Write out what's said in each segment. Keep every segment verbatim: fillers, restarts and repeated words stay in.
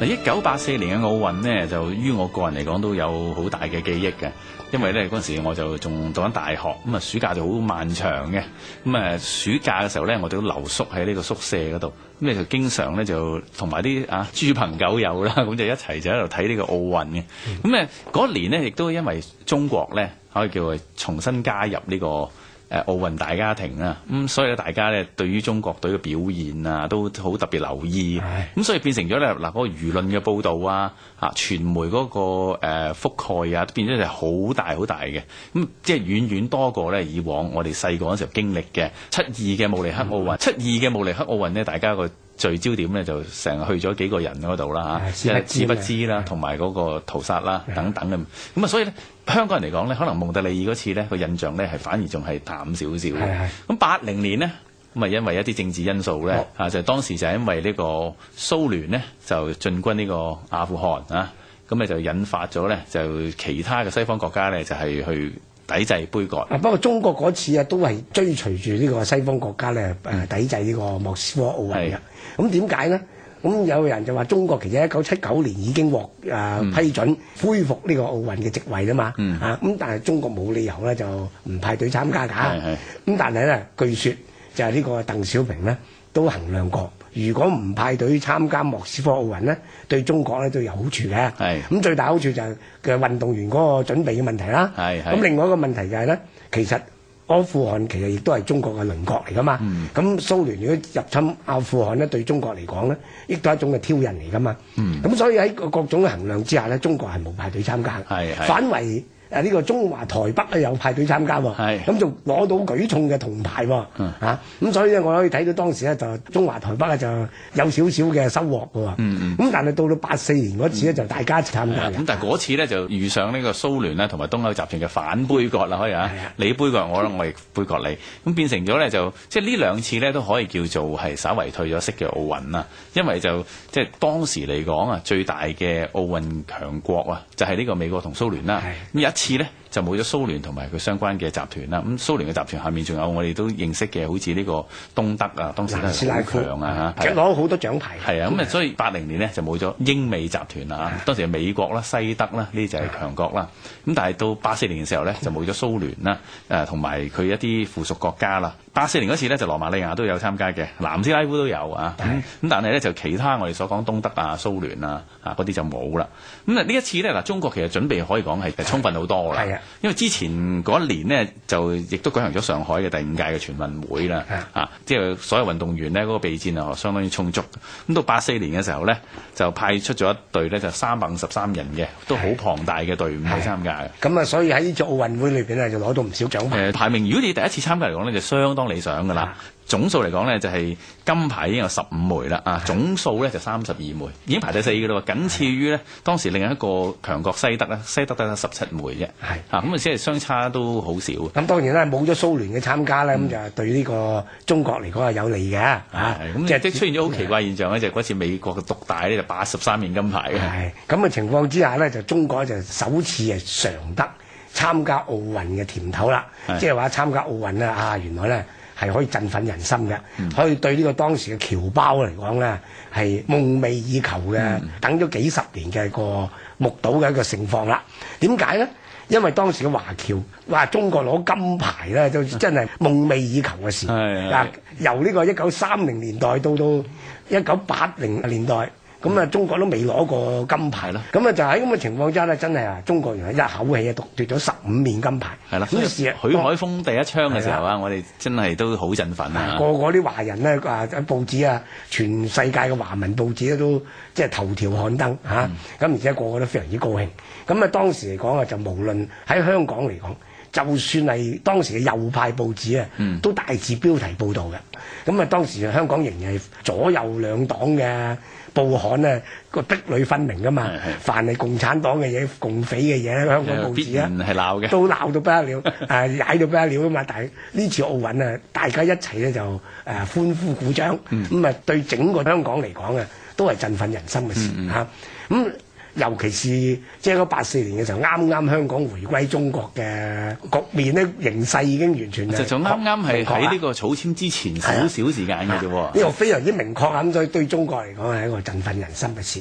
嗱，一九八四年嘅奧運呢，就於我個人嚟講都有好大嘅記憶嘅，因為咧嗰陣時我就仲讀緊大學，咁啊暑假就好漫長嘅，咁啊暑假嘅時候咧，我哋都留宿喺呢個宿舍嗰度，咁你就經常咧就同埋啲啊豬朋狗友啦，咁就一齊就喺度睇呢個奧運嘅，咁誒嗰年呢，亦都因為中國咧可以叫佢重新加入呢個誒奧運大家庭啊，咁所以咧大家咧對於中國隊嘅表現啊都好特別留意，咁所以變成咗咧嗱嗰個輿論嘅報導啊，嚇傳媒嗰個誒覆蓋啊，變咗就好大好大嘅，咁即係遠遠多過咧以往我哋細個嗰時候經歷嘅七二嘅慕尼黑奧運，七二嘅慕尼黑奧運呢，大家個聚焦點咧就成日去咗幾個人嗰度啦嚇，一係知不知啦，同埋嗰個屠殺啦等等嘅，咁啊所以咧香港人嚟講咧，可能蒙特利爾嗰次咧個印象咧係反而仲係淡少少嘅。咁八零年呢，咁啊因為一啲政治因素咧啊，就當時就係因為呢個蘇聯呢，就進軍呢個阿富汗啊，咁咧就引發咗咧就其他嘅西方國家咧就係去抵制杯葛。 啊，不過中國嗰次啊都係追隨住呢個西方國家咧誒抵制呢個莫斯科奧運嘅。咁點解呢？咁有人就話中國其實一九七九年已經獲誒、呃嗯、批准恢復呢個奧運嘅席位啦嘛，嗯、啊咁但係中國冇理由咧就唔派隊參加㗎。咁但係咧據說就係呢個鄧小平咧都衡量過，如果唔派隊參加莫斯科奧運咧，對中國咧都有好處嘅。咁最大好處就係嘅運動員嗰個準備嘅問題啦。咁另外一個問題就係咧，其實阿富汗其實亦都係中國嘅鄰國嚟噶嘛，咁、嗯、蘇聯如果入侵阿富汗咧，對中國嚟講咧，亦都係一種嘅挑釁嚟噶嘛。咁、嗯、所以喺各種嘅衡量之下咧，中國係冇派隊參加，反為誒呢個中華台北咧有派隊參加喎，咁就攞到舉重嘅銅牌喎，嗯、啊咁所以咧我可以睇到當時咧就中華台北咧就有少少嘅收穫嘅喎，咁、嗯嗯、但係到到八四年嗰次咧就大家參加嘅，咁但係嗰次咧就遇上呢個蘇聯咧同埋東歐集團嘅反杯葛啦，可以啊，你杯葛我啦，我亦杯葛你，咁變成咗咧就即係呢兩次咧都可以叫做係稍為退咗色嘅奧運啦，因為就即係當時嚟講啊最大嘅奧運強國啊就係呢個美國同蘇聯啦，咁有一次咧就冇咗蘇聯同埋佢相關嘅集團啦。咁蘇聯嘅集團下面仲有我哋都認識嘅，好似呢個東德啊，當時都係好強啊嚇， 攞好多獎牌。 係啊，咁啊，所以八零年呢就冇咗英美集團啦。當時係美國啦、西德啦，呢啲就係強國啦。咁但係到八四年嘅時候咧，就冇咗蘇聯啦，誒同埋佢一啲附屬國家啦。八四年嗰次咧，就羅馬尼亞都有參加嘅，南斯拉夫都有啊。咁咁但係咧就其他我哋所講東德啊、蘇聯啊啊嗰啲就冇啦。咁啊呢一次咧嗱，中國其實準備可以講係充分好多啦。係啊，因為之前嗰一年呢，就亦都舉行咗上海嘅第五屆嘅全運會啦。啊，即係所有運動員呢嗰個備戰啊相當於充足。咁到八四年嘅時候咧，就派出咗一隊咧就三百五十三人嘅，都好龐大嘅隊伍去參加嘅。 咁啊，所以喺呢次奧運會裏邊咧就攞到唔少獎牌。 誒排名，如果你第一次參加嚟講咧，就相當理想㗎啦。總數嚟講咧就係金牌已經有十五枚啦，啊總數咧就三十二枚，已經排第四嘅咯，僅次於咧當時另一個強國西德咧，西德得十七枚啫，係啊咁啊，即係相差都好少。咁當然啦，冇咗蘇聯嘅參加咧，咁、嗯、就對呢個中國嚟講係有利嘅，啊咁即係即係出現咗好奇怪現象咧，就嗰次美國嘅獨大咧就八十三面金牌嘅。 係咁嘅情況之下咧，就中國就首次係嘗得參加奧運嘅甜頭啦，即係話參加奧運咧啊，原來咧係可以振奮人心嘅，嗯、可以對呢個當時嘅僑胞嚟講咧係夢寐以求嘅，嗯、等咗幾十年嘅個目睹嘅一個盛況啦。點解咧？因為當時嘅華僑話中國攞金牌咧，就真係夢寐以求嘅事。嗱，由呢個一九三零年代到到一九八零年代。咁啊，中國都未攞過金牌啦。咁啊，就喺咁嘅情況之下咧，真係啊，中國人一口氣啊奪奪咗十五面金牌。係啦，咁時許海峰第一槍嘅時候啊，我哋真係都好振奮啊！ 個個啲華人咧啊，喺報紙啊，全世界嘅華文報紙咧都即係頭條刊登嚇。咁、嗯、而且個個都非常之高興。咁啊，當時嚟講啊，就無論喺香港嚟講，就算係當時嘅右派報紙啊，嗯、都大字標題報導嘅。咁啊，當時香港仍然係左右兩黨嘅報刊咧，個壁壘分明噶嘛。凡係共產黨嘅嘢、共匪嘅嘢咧，香港報紙啊， 係鬧嘅， 都鬧到不得了，誒踩到不得了噶嘛。但係呢次奧運啊，大家一齊咧就誒歡呼鼓掌，咁啊、嗯、對整個香港嚟講啊，都係振奮人心嘅事嚇。咁、嗯嗯啊嗯尤其是即係嗰八四年嘅時候，啱啱香港回歸中國嘅局面咧，形勢已經完全就就啱啱係喺呢個草簽之前少少時間嘅啫喎。 呢個非常之明確啊！咁所以對中國嚟講係一個振奮人心嘅事。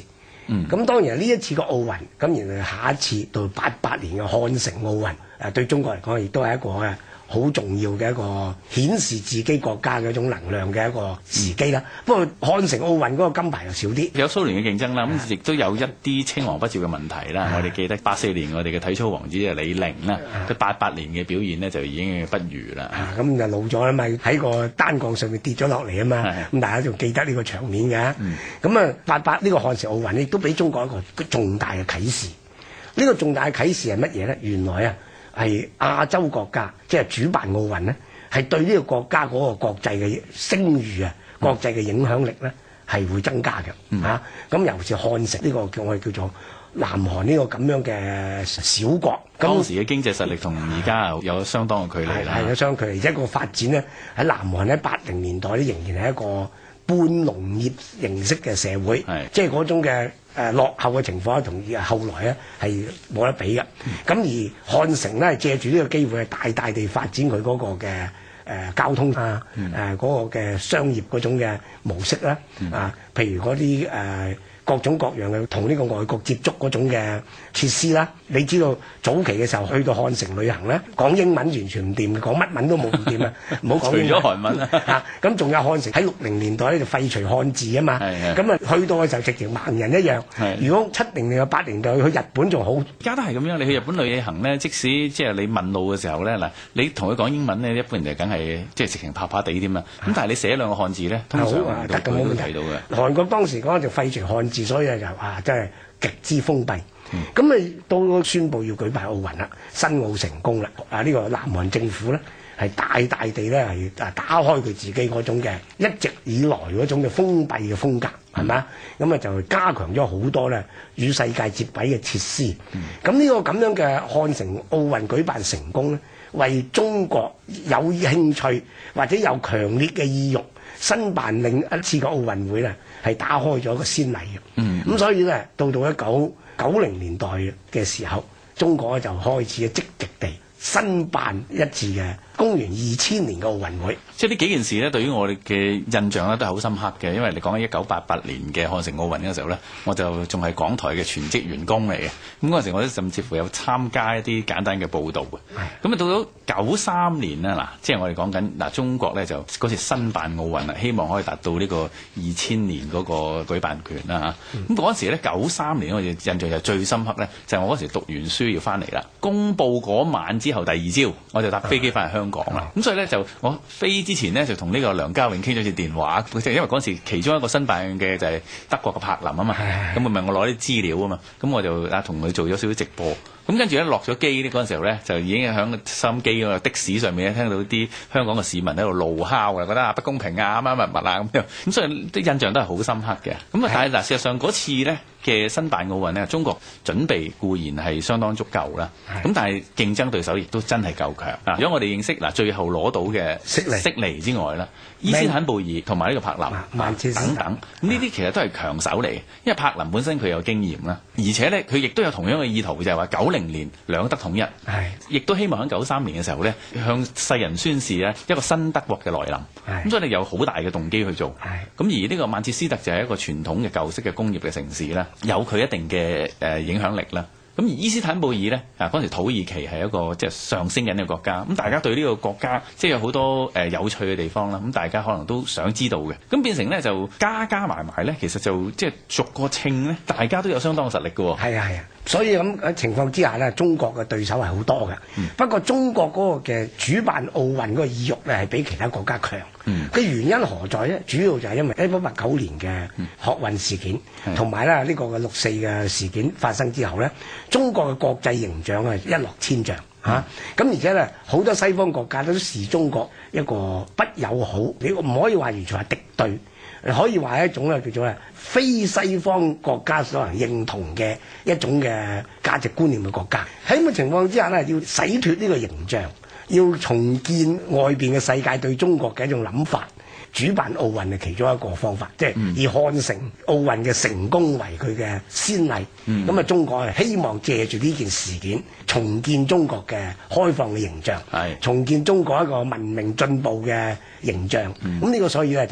咁、嗯、當然呢一次嘅奧運，咁然後下一次到八八年嘅漢城奧運，誒對中國嚟講亦都係一個嘅好重要嘅一個顯示自己國家嘅一種能量嘅一個時機啦。嗯、不過漢城奧運嗰個金牌又少啲， 有蘇聯嘅競爭啦，咁亦都有一啲青黃不接嘅問題啦。我哋記得八四年我哋嘅體操王子係李寧啦，佢八八年嘅表現呢，就已經不如啦。咁就老咗啦嘛，喺個單槓上面跌咗落嚟啊嘛。咁大家仲記得呢個場面嘅。咁啊八八呢個漢城奧運亦都俾中國一個重大嘅啟示。呢、呢個重大嘅啟示係乜嘢咧？原來啊係亞洲國家即係主辦奧運咧，係對呢個國家嗰個國際嘅聲譽啊、國際嘅影響力咧係會增加嘅。嚇、嗯，咁、啊、尤其是漢城呢個叫我哋叫做南韓呢個咁樣嘅小國， 當時嘅經濟實力同而家有相當嘅距離啦。係有相距離，而且個發展咧喺南韓喺八零年代咧仍然係一個半農業形式嘅社會，即係嗰種嘅誒、呃、落後嘅情況同後來咧係冇得比嘅。咁、嗯、而漢城咧借住呢個機會係大大地發展佢嗰個嘅誒、呃、交通啊，誒、嗯、嗰、呃嗰個嘅商業嗰種嘅模式啦，嗯、啊，譬如嗰啲誒各種各樣嘅同呢個外國接觸嗰種嘅設施啦。你知道早期嘅時候去到漢城旅行咧，講英文完全唔掂，講乜文都冇唔掂啊！唔好講英文。除咗韓文啊，咁仲有漢城喺六零年代咧就廢除漢字啊嘛。咁啊去到嘅時候直情盲人一樣。如果七零年代八零年代去日本仲好。而家都係咁樣，你去日本旅行咧，即使即係你問路嘅時候咧，嗱，你同佢講英文咧，一般人就梗係即係直情怕怕地添啊。咁但係你寫兩個漢字咧，通常都佢都睇到嘅。韓國當時講就廢除漢字，所以就啊真係極之封閉。咁咪到宣布要舉辦奧運啦，申奧成功啦。啊，呢個南韓政府咧係大大地咧係啊打開佢自己嗰種嘅一直以來嗰種嘅封閉嘅風格，係咪啊？咁啊就加強咗好多咧與世界接軌嘅設施。咁、嗯、呢個咁樣嘅漢城奧運舉辦成功咧，為中國有興趣或者有強烈嘅意欲申辦另一次嘅奧運會咧，係打開咗個先例嘅。嗯，咁所以咧到到一九九零年代嘅時候，中國就開始積極地申辦一次嘅公元二千年嘅奧運會。即係呢幾件事咧，對於我哋嘅印象咧都係好深刻嘅。因為你講緊一九八八年嘅漢城奧運嘅時候咧，我就仲係港台嘅全職員工嚟嘅。咁嗰陣時我都甚至乎有參加一啲簡單嘅報導嘅。咁啊到咗九三年啦，嗱，即係我哋講緊嗱，中國咧就嗰次申辦奧運啦，希望可以達到呢個二千年嗰個舉辦權啦嚇。咁嗰陣時咧，九三年我哋印象就最深刻咧，就係我嗰時讀完書要翻嚟啦，公佈嗰晚之後第二朝我就搭飛機翻嚟香港啦。咁所以咧就我飛之前呢，就同呢個梁家榮傾咗次電話，即係因為嗰陣時其中一個申辦嘅就係德國嘅柏林啊嘛，咁佢問我攞啲資料啊嘛，咁我就啊同佢做咗少少直播，咁跟住咧落咗機呢嗰陣時候咧就已經喺收音機嗰個的士上面咧聽到啲香港嘅市民喺度怒敲啊，覺得啊不公平啊乜乜乜啊咁樣，咁所以啲印象都係好深刻嘅。咁啊但係嗱事實上嗰次咧嘅申辦奧運呢，中國準備固然係相當足夠啦，咁但係競爭對手亦都真係夠強。如果我哋認識嗱最後攞到嘅悉尼悉尼之外啦，伊斯坦布爾同埋呢個柏林、曼徹斯特等等，咁呢啲其實都係強手嚟嘅。因為柏林本身佢有經驗啦，而且咧佢亦都有同樣嘅意圖，就係話九零年兩德統一，亦都希望喺九三年嘅時候咧向世人宣示咧一個新德國嘅來臨。咁所以你有好大嘅動機去做。咁而呢個曼徹斯特就係一個傳統嘅舊式嘅工業嘅城市啦，有佢一定嘅誒影響力啦。咁而伊斯坦布爾呢，啊嗰陣時土耳其係一個即係上升緊嘅國家，咁大家對呢個國家即係有好多誒、呃、有趣嘅地方啦，咁大家可能都想知道嘅，咁變成呢，就加加埋埋呢，其實就即係逐個稱呢，大家都有相當嘅實力嘅喎。係啊係啊，所以咁嘅情況之下呢，中國嘅對手係好多嘅。嗯、不過中國嗰個嘅主辦奧運嗰個意欲呢，係比其他國家強。嘅、嗯、原因何在呢？主要就係因為一九八九年嘅學運事件，同埋咧呢個嘅六四嘅事件發生之後呢，中國嘅國際形象係一落千丈嚇。咁、嗯啊、而且咧好多西方國家都視中國一個不友好，你唔可以話完全係敵對，可以話係一種咧叫做咧非西方國家所能認同嘅一種嘅價值觀念嘅國家。喺咁嘅情況之下呢，要洗脫呢個形象，要重建外邊嘅世界對中國嘅一種諗法。主辦奧運係其中一個方法，即係以漢城奧運嘅成功為佢嘅先例。咁啊、嗯，中國係希望借住呢件事件重建中國嘅開放嘅形象，是重建中國一個文明進步嘅形象。咁呢、嗯、個所以咧就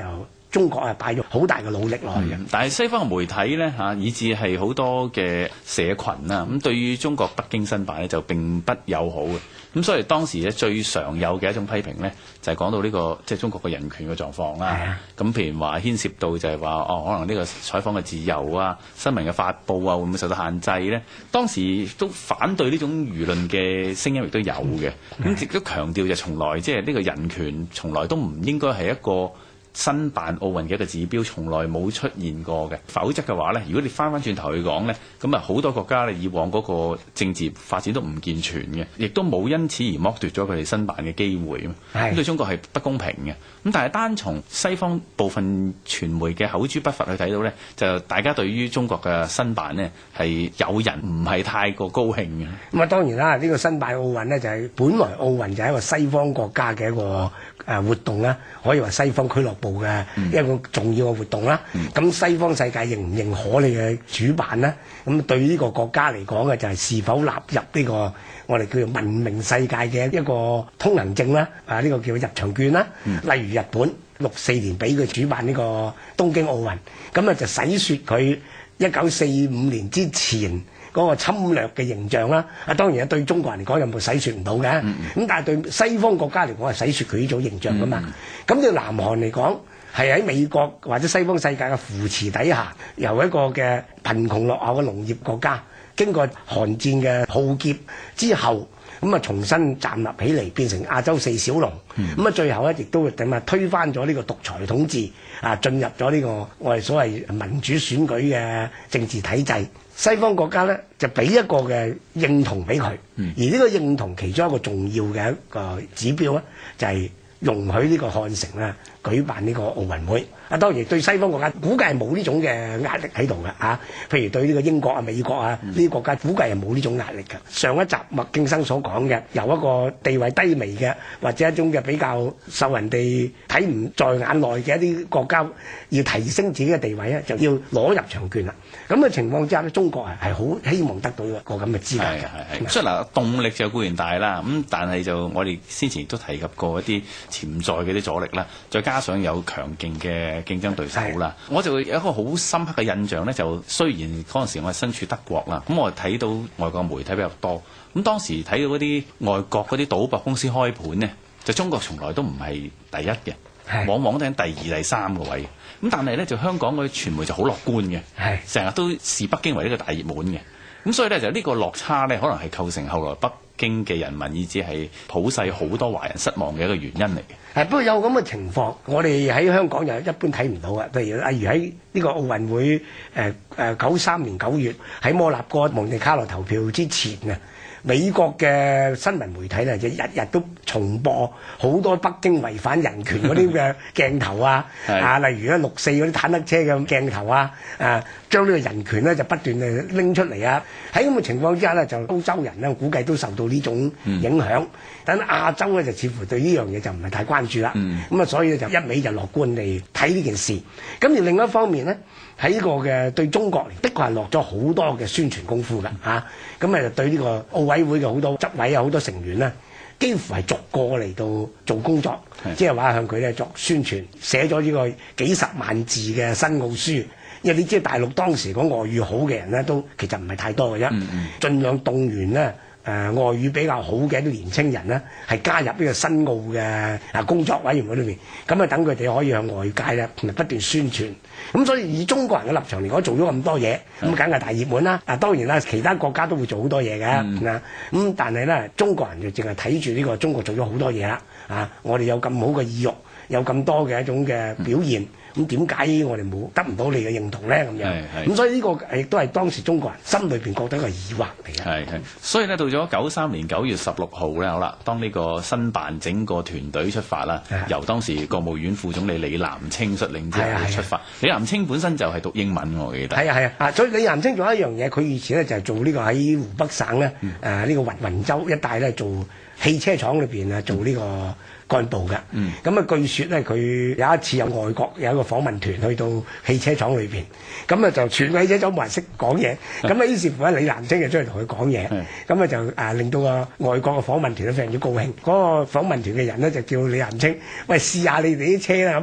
中國係擺咗好大嘅努力落去嘅。 嗯、但係西方嘅媒體咧嚇，以至係好多嘅社群啊，咁對於中國北京申辦咧就並不友好嘅。咁所以當時咧最常有嘅一種批評咧，就係、是、講到呢、這個即係、就是、中國嘅人權嘅狀況啦。咁、啊、譬如話牽涉到就係話哦，可能呢個採訪嘅自由啊、新聞嘅發布啊，會唔會受到限制咧？當時都反對呢種輿論嘅聲音亦都有嘅。咁亦都強調就從來即係呢個人權，從來都唔應該係一個申辦奧運嘅一個指標，從來冇出現過嘅。否則嘅話咧，如果你翻翻轉頭去講咧，咁啊好多國家咧以往嗰個政治發展都唔健全嘅，亦都冇因此而剝奪咗佢哋申辦嘅機會。咁對中國係不公平嘅。咁但係單從西方部分傳媒嘅口誅筆伐去睇到咧，就大家對於中國嘅申辦呢係有人唔係太過高興嘅。咁啊當然啦，呢、這個申辦奧運呢，就係、是、本來奧運就係一個西方國家嘅一個誒活動啦，可以話西方俱樂部嘅一個重要嘅活動啦。咁、嗯、西方世界認唔認可你嘅主辦呢？咁對呢個國家嚟講嘅就係是，是否納入呢、這個我哋叫做文明世界嘅一個通行證啦？啊，呢、這個叫入場券啦。嗯、例如日本六四年俾佢主辦呢個東京奧運，咁啊就洗雪佢一九四五年之前嗰個侵略嘅形象啦。啊，當然啊，對中國人嚟講有冇洗雪唔到嘅，咁、嗯、但係對西方國家嚟講係洗雪佢呢種形象噶嘛。咁對、嗯、南韓嚟講係喺美國或者西方世界嘅扶持底下，由一個嘅貧窮落後嘅農業國家，經過韓戰嘅浩劫之後，咁啊重新站立起嚟，變成亞洲四小龍。咁啊、嗯、最後咧亦都點啊推翻咗呢個獨裁統治，啊進入咗呢個我哋所謂民主選舉嘅政治體制。西方國家咧就俾一個嘅認同俾佢，嗯、而呢個認同其中一個重要嘅一個指標咧，就係、是、容許呢個漢城咧舉辦呢個奧運會。啊，當然對西方國家估計係冇呢種嘅壓力喺度嘅嚇。譬如對呢個英國啊、美國啊呢啲、嗯、國家估計係冇呢種壓力嘅。上一集麥敬生所講嘅，由一個地位低微嘅或者一種嘅比較受人哋睇唔在眼內嘅一啲國家，要提升自己嘅地位咧，就要攞入場券啦。咁嘅情況之下咧，中國係係好希望得到一個咁嘅資格嘅。係係。所以嗱，動力就固然大啦，咁但係就我哋先前亦都提及過一啲潛在嘅啲阻力啦，再加上有強勁嘅競爭對手啦，我就有一個好深刻嘅印象咧。就雖然嗰陣時我係身處德國啦，咁我睇到外國媒體比較多，咁當時睇到嗰啲外國嗰啲賭博公司開盤呢，就中國從來都唔係第一嘅，往往都喺第二、第三個位。咁但係咧，就香港嗰啲傳媒就好樂觀嘅，成日都視北京為呢個大熱門嘅。咁所以咧，就呢個落差咧，可能係構成後來北京嘅人民以至係普世好多華人失望嘅一個原因嚟嘅。誒，不過有咁嘅情況，我哋喺香港又一般睇唔到嘅。譬如例如喺呢個奧運會誒誒九三年九月喺摩納哥蒙地卡羅投票之前啊，美國嘅新聞媒體咧就日日都重播好多北京違反人權嗰啲嘅鏡頭啊，啊，例如咧六四嗰啲坦克車嘅鏡頭啊，啊，將呢個人權咧就不斷誒拎出嚟啊。喺咁嘅情況之下咧，就歐洲人咧估計都受到呢種影響，但係亞洲咧就似乎對呢樣嘢就唔係太關注啦。咁啊，所以咧就一味就樂觀地睇呢件事。咁而另一方面咧，喺呢個嘅對中國的確係落咗好多嘅宣傳功夫㗎嚇。咁啊，對呢個奧委會嘅好多執委啊、好多成員咧，幾乎係逐個嚟到做工作，即係話向佢咧作宣傳，寫咗呢個幾十萬字嘅申奧書。因為你知大陸當時講外語好嘅人咧，都其實唔係太多嘅啫，嗯嗯盡量動員咧。誒、呃、外語比較好嘅一啲年青人咧，係加入呢個申奧嘅啊工作委員會裏面，咁啊等佢哋可以向外界咧不斷宣傳。咁所以以中國人嘅立場嚟講，做咗咁多嘢，咁梗係大熱門啦。啊當然啦，其他國家都會做好多嘢嘅，嗱咁、嗯、但係咧，中國人就淨係睇住呢個中國做咗好多嘢啦。啊，我哋有咁好嘅意欲，有咁多嘅一種嘅表現。嗯咁點解我哋冇得唔到你嘅認同咧？咁樣，咁所以呢個亦都係當時中國人心裏邊覺得一個疑惑嚟嘅。係係，所以咧到咗九三年九月十六號咧，好啦，當呢個申辦整個團隊出發啦，的由當時國務院副總理李南清率領之後出發。的李南清本身就係讀英文，我記得。係啊係啊，所以李南清仲有一樣嘢，佢以前咧就係做呢個喺湖北省咧，誒呢、嗯呃呢個雲雲州一帶咧做汽車廠裏邊啊做呢、呢個。嗯幹部嘅，咁啊、嗯、據說咧，佢有一次有外國有一個訪問團去到汽車廠裏邊，咁啊就全個汽車廠冇人識講嘢，咁啊於是乎咧李南清就出嚟同佢講嘢，咁啊就啊令到個外國嘅訪問團都非常之高興，嗰、那個訪問團嘅人咧就叫李南清，喂試下你哋啲車啦咁。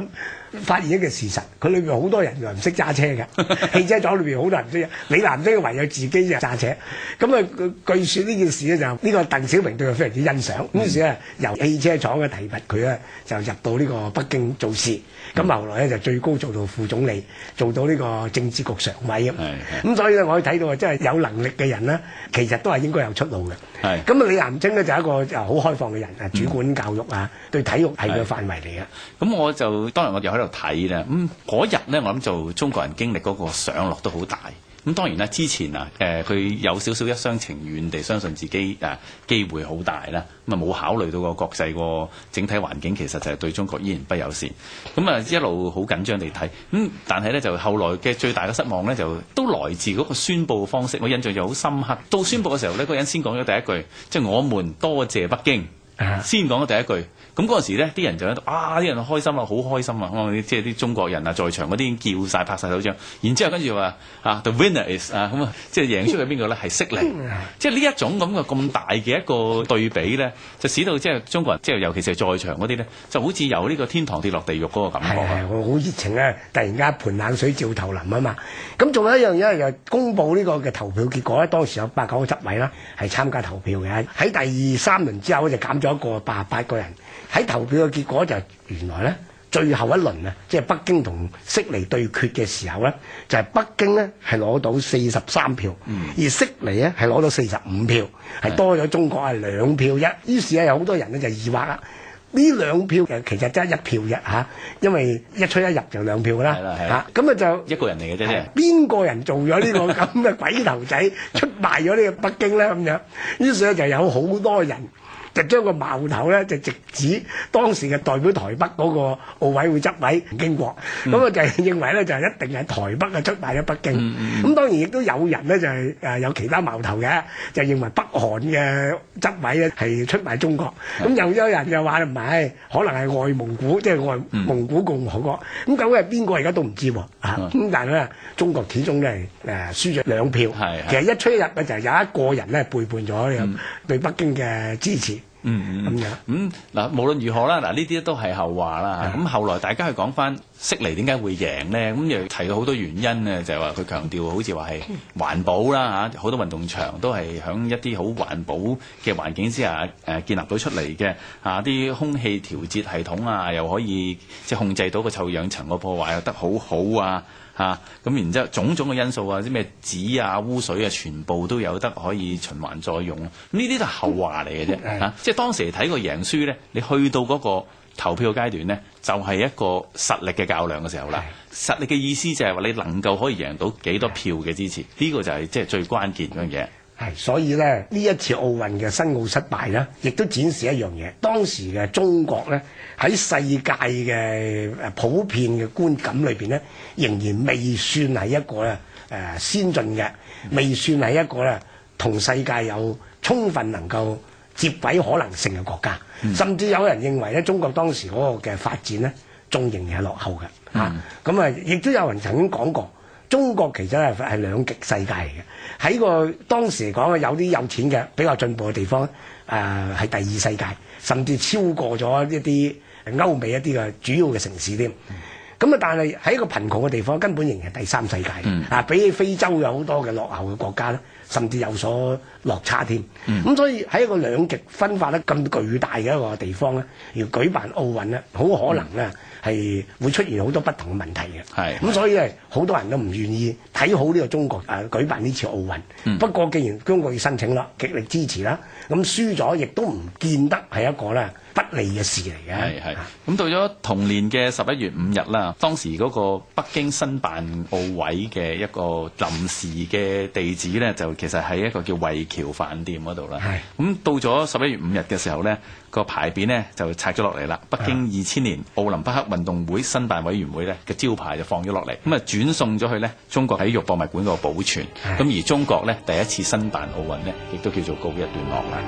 發現一個事實，佢裏邊好多人又唔識揸車嘅，汽車廠裏邊好多人唔識，李南星唯有自己就揸車。咁啊，據説呢件事咧就呢個鄧小平對佢非常之欣賞，於是咧由汽車廠嘅提拔佢咧就入到呢個北京做事。咁後來咧就最高做到副總理，做到呢個政治局常委咁。咁所以咧，我睇到啊，真係有能力嘅人咧，其實都係應該有出路嘅。係咁啊，李南星咧就係一個就好開放嘅人啊，主管教育啊，對體育係佢範圍嚟嘅。 咁我就當然我又喺度睇啦。咁嗰日咧，我諗就中國人經歷嗰個上落都好大。咁當然啦，之前啊，誒、呃、佢有少少一廂情願地相信自己誒、啊、機會好大啦，咁啊冇考慮到個國際個整體環境其實就係對中國依然不友善，咁啊一路好緊張地睇，咁、嗯、但係咧就後來嘅最大嘅失望咧就都來自嗰個宣佈嘅方式，我印象就好深刻。到宣佈嘅時候呢，嗰個人先講咗第一句，即、就、係、是、我們多謝北京。先講咗第一句，咁嗰陣時咧，啲人就喺度啊，啲人開心啦，好開心啊！即係啲中國人啊，在場嗰啲叫晒拍晒手掌，然之後跟住話啊 ，the winner is 啊，咁啊，即係贏出嘅邊個咧？係悉尼，即係呢一種咁嘅咁大嘅一個對比咧，就使到即係中國人，即係尤其是係在場嗰啲咧，就好似有呢個天堂跌落地獄嗰個感覺啊！ 我好熱情啊！突然間一盆冷水照頭淋啊嘛！咁仲有一樣嘢就公佈呢個嘅投票結果咧，當時有八九個執委啦，係參加投票嘅。喺第三輪之後就減咗一個八十八個人。喺投票嘅結果就原來咧，最後一輪啊，即係北京同悉尼對決嘅時候咧，就係、是、北京咧係攞到四十三票，嗯、而悉尼咧係攞到四十五票，係多咗中國係兩票一。於是咧有好多人咧就疑惑啦，呢兩票其實真係一票啫嚇，因為一出一入就兩票啦嚇，咁啊就一個人嚟嘅啫，邊個人做咗呢個咁嘅鬼頭仔出賣咗呢個北京咧咁樣？於是咧就有好多人。就將個矛頭咧就直指當時嘅代表台北嗰個奧委會執委吳經國，咁啊、嗯、就認為咧就一定係台北啊出賣咗北京。咁、嗯嗯、當然亦都有人咧就係誒有其他矛頭嘅，就認為北韓嘅執委咧係出賣中國。咁、嗯、又有人就話唔係，可能係外蒙古，即係外蒙古共和國。咁、嗯、究竟係邊個而家都唔知喎。啊咁、嗯、但係咧中國始終咧誒輸咗兩票。嗯、其實一出一入咧就係有一個人咧背叛咗對北京嘅支持。 嗯嗯咁樣咁嗱，無論如何啦，嗱呢啲都係後話啦。咁、嗯、後來大家去講翻悉尼點解會贏呢？咁又提到好多原因咧，就係話佢強調好似話係環保啦嚇，好多運動場都係響一啲好環保嘅環境之下誒建立到出嚟嘅嚇，啲空氣調節系統啊，又可以即係控制到個臭氧層個破壞又得好好啊。嚇咁、啊、然之後種種嘅因素啊，啲咩紙啊、污水啊，全部都有得可以循環再用。咁呢啲都係後話嚟嘅啫。嚇、啊，即係當時睇個贏輸咧，你去到嗰個投票階段咧，就係、是、一個實力嘅較量嘅時候啦。實力嘅意思就係話你能夠可以贏到幾多票嘅支持，呢、這個就係即係最關鍵嗰樣嘢。 係，所以咧呢一次奧運嘅申奧失敗咧，亦都展示一樣嘢。當時嘅中國咧喺世界嘅誒普遍嘅觀感裏邊咧，仍然未算係一個咧誒先進嘅，未算係一個咧同世界有充分能夠接軌可能性嘅國家。嗯、甚至有人認為咧，中國當時嗰個嘅發展咧，仲仍然係落後嘅嚇。咁啊，亦都有人曾經講過。中國其實係係兩極世界嚟嘅，喺個當時嚟講有啲有錢嘅比較進步嘅地方，誒、呃、係第二世界，甚至超過咗一啲歐美一啲嘅主要嘅城市添。咁啊、嗯，但係喺一個貧窮嘅地方，根本仍然係第三世界。嗯、啊，比起非洲有好多嘅落後嘅國家咧，甚至有所落差添。咁、嗯、所以喺一個兩極分化得咁巨大嘅一個地方咧，要舉辦奧運咧，好可能咧。嗯係會出現好多不同嘅問題嘅，係咁是所以咧，好多人都唔願意睇好呢個中國誒、呃、舉辦呢次奧運。嗯、不過既然中國要申請啦，極力支持啦，咁輸咗亦都唔見得係一個咧不利嘅事嚟嘅。係係。咁到咗同年嘅十一月五日啦，當時嗰個北京申辦奧委嘅一個臨時嘅地址咧，就其實喺一個叫維橋飯店嗰度啦。係是。咁到咗十一月五日嘅時候咧，個牌匾呢就拆咗落嚟啦。北京二千年奧林匹克運動會申辦委員會咧嘅招牌就放咗落嚟，咁啊轉送咗去呢中國體育博物館嗰度保存。咁而中國咧第一次申辦奧運呢，亦都叫做告一段落啦。